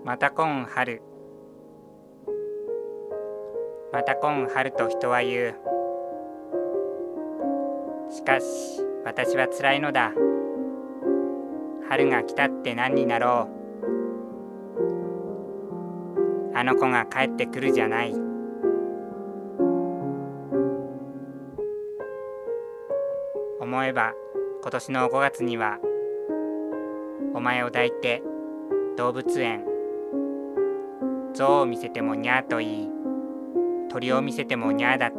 また今春、また今春と人は言う。しかし私はつらいのだ。春が来たって何になろう。あの子が帰ってくるじゃない。思えば今年の5月にはお前を抱いて動物園、象を見せてもにゃーと言い、鳥を見せてもにゃーだった。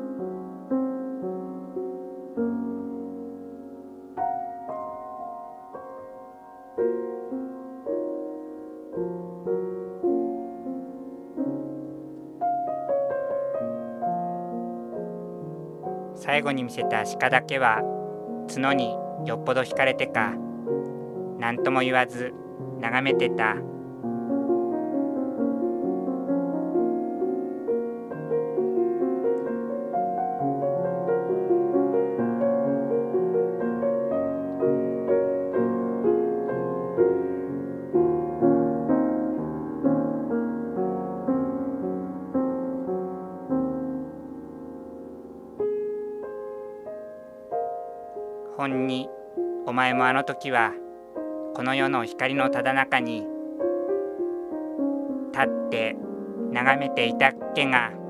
最後に見せた鹿だけは角によっぽど惹かれてか、何とも言わず眺めてた。ほんにお前もあの時はこの世の光のただ中に立って眺めていたっけが。